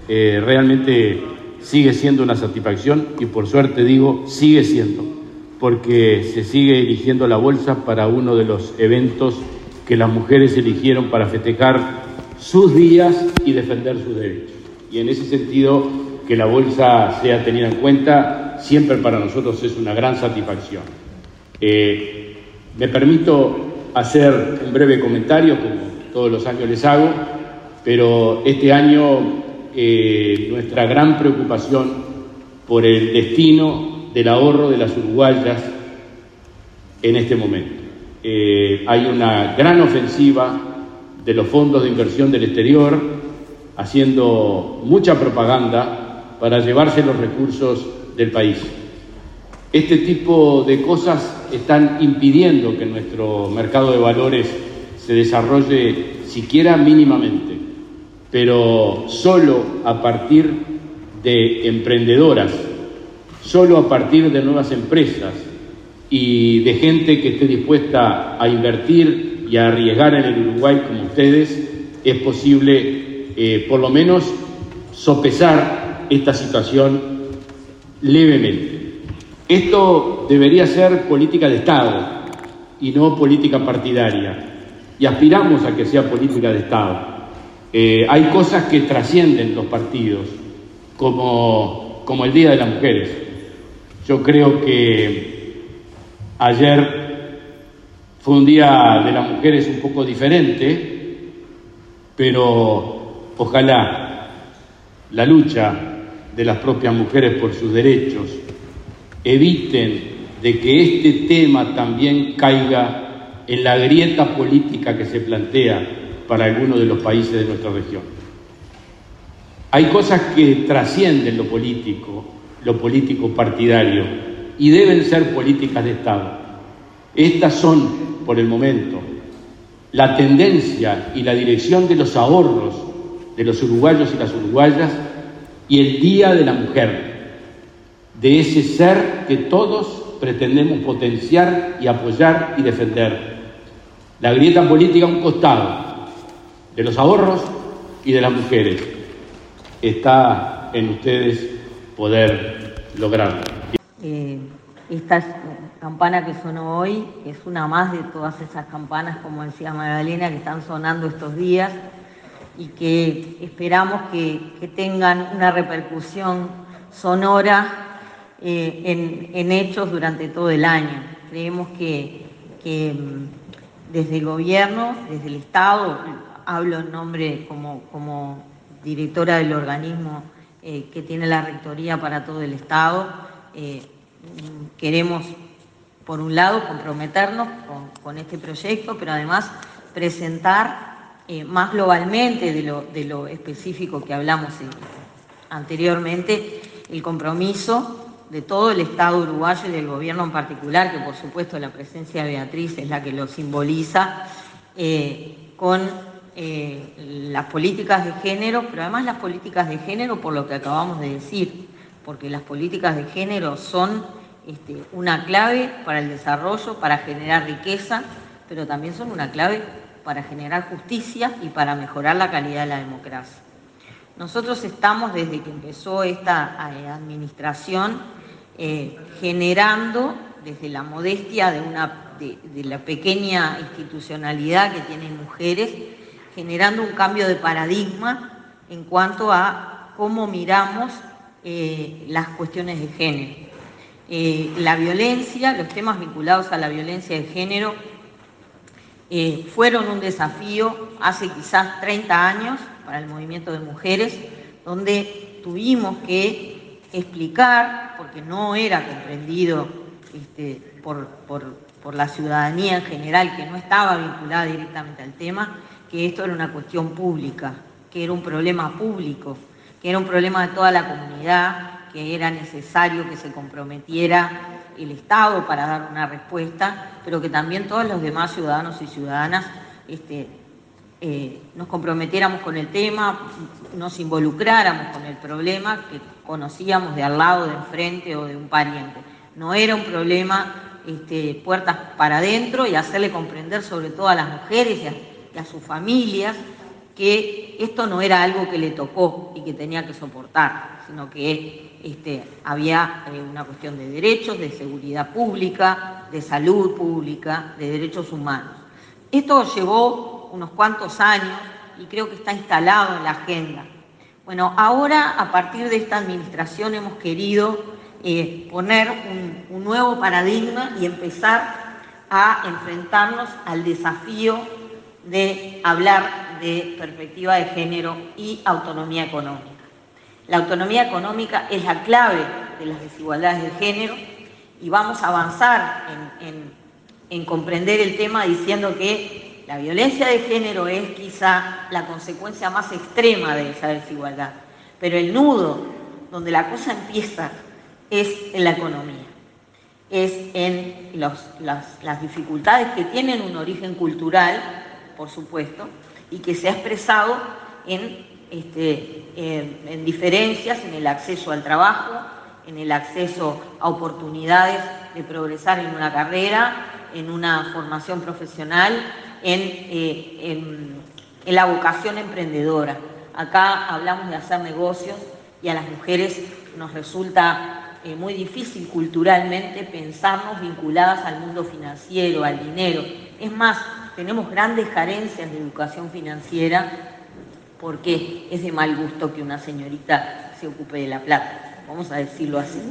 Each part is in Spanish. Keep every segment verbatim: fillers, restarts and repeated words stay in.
eh, realmente sigue siendo una satisfacción y por suerte digo, sigue siendo, porque se sigue eligiendo la bolsa para uno de los eventos que las mujeres eligieron para festejar sus días y defender sus derechos. Y en ese sentido, que la bolsa sea tenida en cuenta, siempre para nosotros es una gran satisfacción. Eh, me permito hacer un breve comentario, como todos los años les hago, pero este año eh, nuestra gran preocupación por el destino del ahorro de las uruguayas en este momento. Eh, hay una gran ofensiva de los fondos de inversión del exterior, haciendo mucha propaganda para llevarse los recursos del país. Este tipo de cosas están impidiendo que nuestro mercado de valores se desarrolle siquiera mínimamente, pero solo a partir de emprendedoras, solo a partir de nuevas empresas y de gente que esté dispuesta a invertir y a arriesgar en el Uruguay como ustedes, es posible eh, por lo menos sopesar esta situación levemente. Esto debería ser política de Estado y no política partidaria, y aspiramos a que sea política de Estado. Eh, hay cosas que trascienden los partidos, como, como el Día de las Mujeres. Yo creo que ayer fue un Día de las Mujeres un poco diferente, pero ojalá la lucha de las propias mujeres por sus derechos eviten de que este tema también caiga en la grieta política que se plantea para algunos de los países de nuestra región. Hay cosas que trascienden lo político, lo político partidario, y deben ser políticas de Estado. Estas son, por el momento, la tendencia y la dirección de los ahorros de los uruguayos y las uruguayas y el Día de la Mujer, de ese ser que todos pretendemos potenciar y apoyar y defender. La grieta política a un costado, de los ahorros y de las mujeres. Está en ustedes poder lograrlo. Eh, esta campana que sonó hoy es una más de todas esas campanas, como decía Magdalena, que están sonando estos días y que esperamos que, que tengan una repercusión sonora eh, en, en hechos durante todo el año. Creemos que, que desde el gobierno, desde el Estado, hablo en nombre como, como directora del organismo eh, que tiene la rectoría para todo el Estado, eh, queremos, por un lado, comprometernos con, con este proyecto, pero además presentar eh, más globalmente de lo, de lo específico que hablamos eh, anteriormente, el compromiso de todo el Estado uruguayo y del gobierno en particular, que por supuesto la presencia de Beatriz es la que lo simboliza, eh, con eh, las políticas de género, pero además las políticas de género por lo que acabamos de decir, porque las políticas de género son este, una clave para el desarrollo, para generar riqueza, pero también son una clave para generar justicia y para mejorar la calidad de la democracia. Nosotros estamos, desde que empezó esta eh, administración, eh, generando, desde la modestia de, una, de, de la pequeña institucionalidad que tienen mujeres, generando un cambio de paradigma en cuanto a cómo miramos eh, las cuestiones de género. Eh, la violencia, los temas vinculados a la violencia de género eh, fueron un desafío hace quizás treinta años para el movimiento de mujeres, donde tuvimos que explicar, porque no era comprendido este, por, por, por la ciudadanía en general, que no estaba vinculada directamente al tema, que esto era una cuestión pública, que era un problema público, que era un problema de toda la comunidad, que era necesario que se comprometiera el Estado para dar una respuesta, pero que también todos los demás ciudadanos y ciudadanas este, eh, nos comprometiéramos con el tema, nos involucráramos con el problema que conocíamos de al lado, de enfrente o de un pariente. No era un problema este, puertas para adentro y hacerle comprender sobre todo a las mujeres y a, y a sus familias que esto no era algo que le tocó y que tenía que soportar, sino que este, había eh, una cuestión de derechos, de seguridad pública, de salud pública, de derechos humanos. Esto llevó unos cuantos años y creo que está instalado en la agenda. Bueno, ahora a partir de esta administración hemos querido eh, poner un, un nuevo paradigma y empezar a enfrentarnos al desafío de hablar de perspectiva de género y autonomía económica. La autonomía económica es la clave de las desigualdades de género y vamos a avanzar en, en, en comprender el tema diciendo que la violencia de género es quizá la consecuencia más extrema de esa desigualdad, pero el nudo donde la cosa empieza es en la economía, es en los, las, las dificultades que tienen un origen cultural, por supuesto, y que se ha expresado en, este, en, en diferencias en el acceso al trabajo, en el acceso a oportunidades de progresar en una carrera, en una formación profesional, en, eh, en, en la vocación emprendedora. Acá hablamos de hacer negocios y a las mujeres nos resulta eh, muy difícil culturalmente pensarnos vinculadas al mundo financiero, al dinero. Es más, tenemos grandes carencias de educación financiera porque es de mal gusto que una señorita se ocupe de la plata, vamos a decirlo así,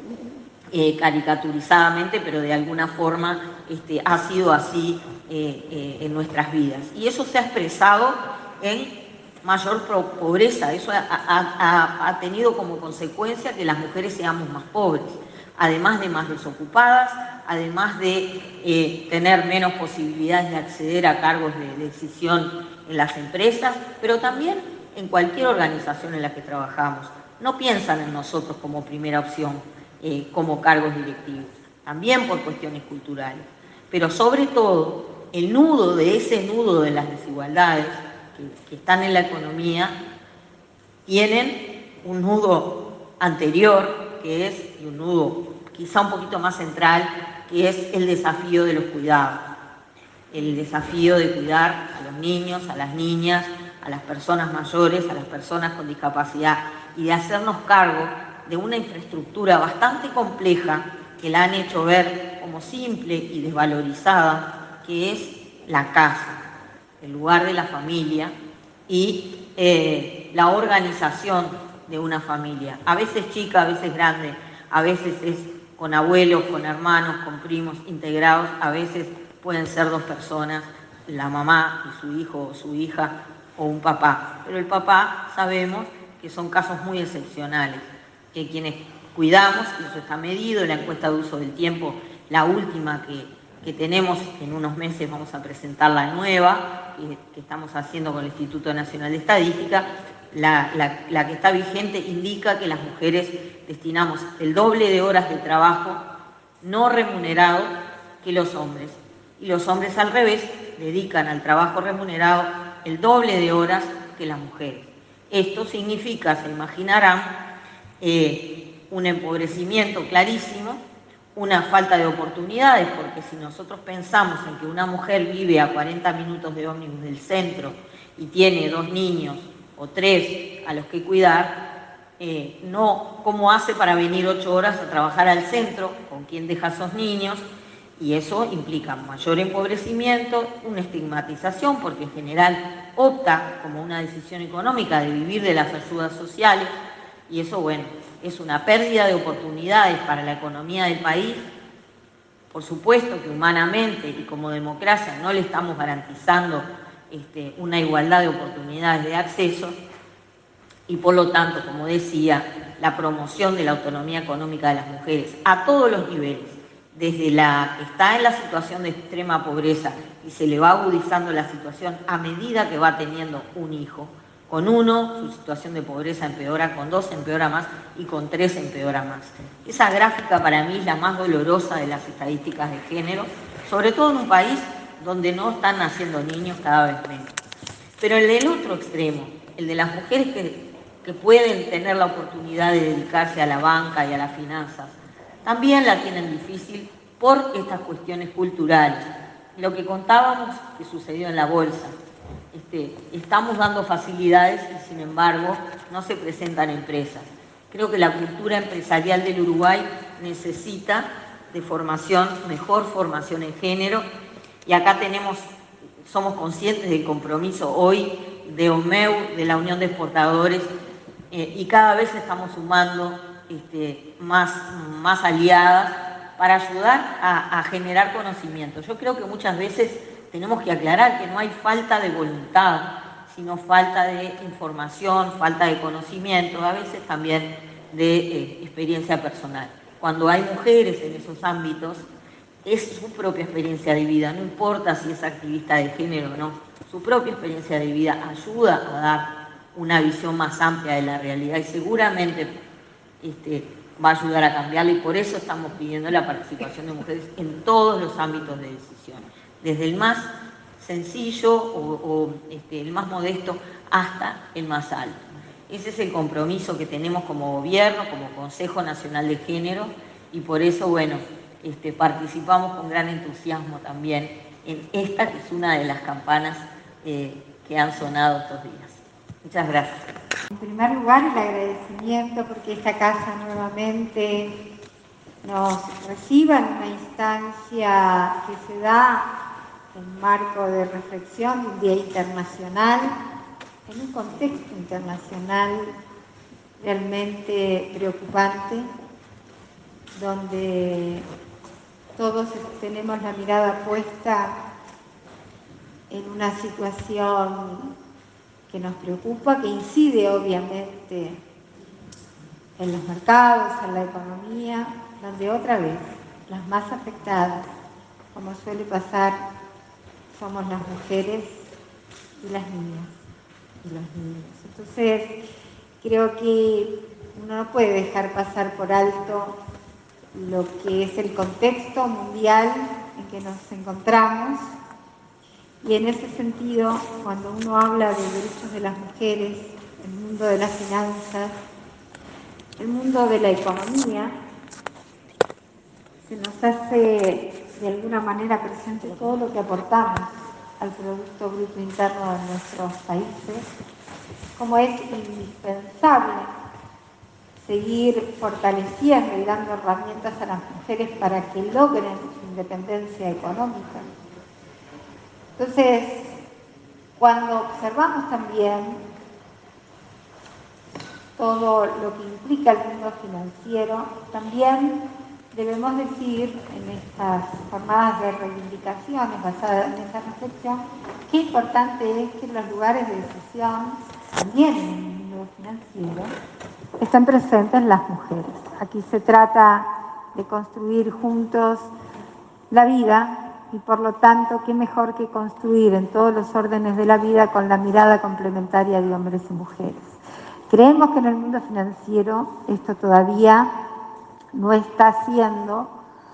eh, caricaturizadamente, pero de alguna forma este, ha sido así eh, eh, en nuestras vidas. Y eso se ha expresado en mayor pobreza, eso ha, ha, ha tenido como consecuencia que las mujeres seamos más pobres, además de más desocupadas, además de eh, tener menos posibilidades de acceder a cargos de decisión en las empresas, pero también en cualquier organización en la que trabajamos. No piensan en nosotros como primera opción, eh, como cargos directivos, también por cuestiones culturales. Pero sobre todo, el nudo de ese nudo de las desigualdades que, que están en la economía, tienen un nudo anterior, que es, y un nudo quizá un poquito más central, que es el desafío de los cuidados. El desafío de cuidar a los niños, a las niñas, a las personas mayores, a las personas con discapacidad, y de hacernos cargo de una infraestructura bastante compleja que la han hecho ver como simple y desvalorizada, que es la casa, el lugar de la familia y eh, la organización de una familia, a veces chica, a veces grande, a veces es con abuelos, con hermanos, con primos integrados, a veces pueden ser dos personas, la mamá y su hijo o su hija, o un papá. Pero el papá sabemos que son casos muy excepcionales, que quienes cuidamos, y eso está medido en la encuesta de uso del tiempo, la última que, que tenemos, en unos meses vamos a presentar la nueva, que, que estamos haciendo con el Instituto Nacional de Estadística, la, la, la que está vigente indica que las mujeres destinamos el doble de horas de trabajo no remunerado que los hombres. Y los hombres al revés dedican al trabajo remunerado el doble de horas que las mujeres. Esto significa, se imaginarán, eh, un empobrecimiento clarísimo, una falta de oportunidades, porque si nosotros pensamos en que una mujer vive a cuarenta minutos de ómnibus del centro y tiene dos niños o tres a los que cuidar, eh, no, ¿cómo hace para venir ocho horas a trabajar al centro? ¿Con quién deja a esos niños? Y eso implica mayor empobrecimiento, una estigmatización, porque en general opta como una decisión económica de vivir de las ayudas sociales, y eso, bueno, es una pérdida de oportunidades para la economía del país. Por supuesto que humanamente y como democracia no le estamos garantizando este, una igualdad de oportunidades de acceso, y por lo tanto, como decía, la promoción de la autonomía económica de las mujeres a todos los niveles, desde la que está en la situación de extrema pobreza y se le va agudizando la situación a medida que va teniendo un hijo. Con uno, su situación de pobreza empeora, con dos empeora más y con tres empeora más. Esa gráfica para mí es la más dolorosa de las estadísticas de género, sobre todo en un país donde no están naciendo niños cada vez menos. Pero el del otro extremo, el de las mujeres que, que pueden tener la oportunidad de dedicarse a la banca y a las finanzas, también la tienen difícil por estas cuestiones culturales. Lo que contábamos que sucedió en la bolsa, este, estamos dando facilidades y sin embargo no se presentan empresas. Creo que la cultura empresarial del Uruguay necesita de formación, mejor formación en género, y acá tenemos, somos conscientes del compromiso hoy de OMEU, de la Unión de Exportadores, eh, y cada vez estamos sumando este, más, más aliadas para ayudar a, a generar conocimiento. Yo creo que muchas veces tenemos que aclarar que no hay falta de voluntad, sino falta de información, falta de conocimiento, a veces también de eh, experiencia personal. Cuando hay mujeres en esos ámbitos, es su propia experiencia de vida, no importa si es activista de género o no, su propia experiencia de vida ayuda a dar una visión más amplia de la realidad y seguramente este, va a ayudar a cambiarla, y por eso estamos pidiendo la participación de mujeres en todos los ámbitos de decisión, desde el más sencillo o, o este, el más modesto hasta el más alto. Ese es el compromiso que tenemos como gobierno, como Consejo Nacional de Género, y por eso, bueno, este, participamos con gran entusiasmo también en esta, que es una de las campanas eh, que han sonado estos días. Muchas gracias. En primer lugar, el agradecimiento porque esta casa nuevamente nos reciba en una instancia que se da en marco de reflexión de un Día Internacional, en un contexto internacional realmente preocupante, donde todos tenemos la mirada puesta en una situación que nos preocupa, que incide obviamente en los mercados, en la economía, donde otra vez las más afectadas, como suele pasar, somos las mujeres y las niñas y los niños. Entonces, creo que uno no puede dejar pasar por alto lo que es el contexto mundial en que nos encontramos, y en ese sentido, cuando uno habla de derechos de las mujeres, el mundo de las finanzas, el mundo de la economía, se nos hace de alguna manera presente todo lo que aportamos al Producto Bruto Interno de nuestros países, como es indispensable seguir fortaleciendo y dando herramientas a las mujeres para que logren su independencia económica. Entonces, cuando observamos también todo lo que implica el mundo financiero, también debemos decir en estas jornadas de reivindicaciones basadas en esa reflexión, qué importante es que en los lugares de decisión, también en el mundo financiero, estén presentes las mujeres. Aquí se trata de construir juntos la vida, y por lo tanto, qué mejor que construir en todos los órdenes de la vida con la mirada complementaria de hombres y mujeres. Creemos que en el mundo financiero esto todavía no está siendo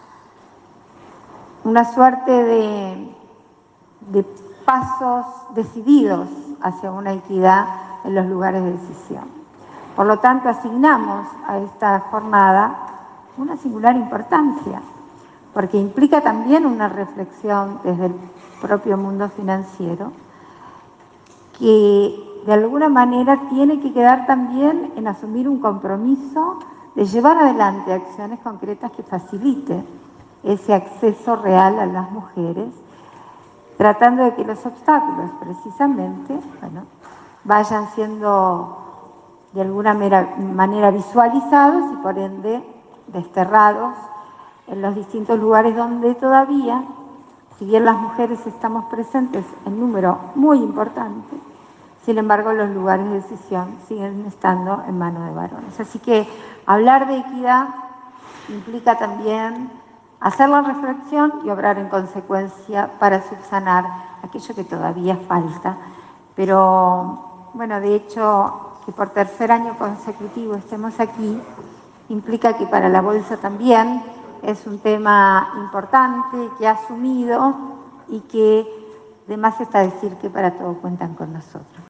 una suerte de, de pasos decididos hacia una equidad en los lugares de decisión. Por lo tanto, asignamos a esta jornada una singular importancia, porque implica también una reflexión desde el propio mundo financiero que de alguna manera tiene que quedar también en asumir un compromiso de llevar adelante acciones concretas que faciliten ese acceso real a las mujeres, tratando de que los obstáculos precisamente, bueno, vayan siendo de alguna manera visualizados y por ende desterrados en los distintos lugares donde todavía, si bien las mujeres estamos presentes en número muy importante, sin embargo los lugares de decisión siguen estando en manos de varones. Así que hablar de equidad implica también hacer la reflexión y obrar en consecuencia para subsanar aquello que todavía falta. Pero, bueno, de hecho, que por tercer año consecutivo estemos aquí, implica que para la Bolsa también es un tema importante que ha asumido y que de más está decir que para todo cuentan con nosotros.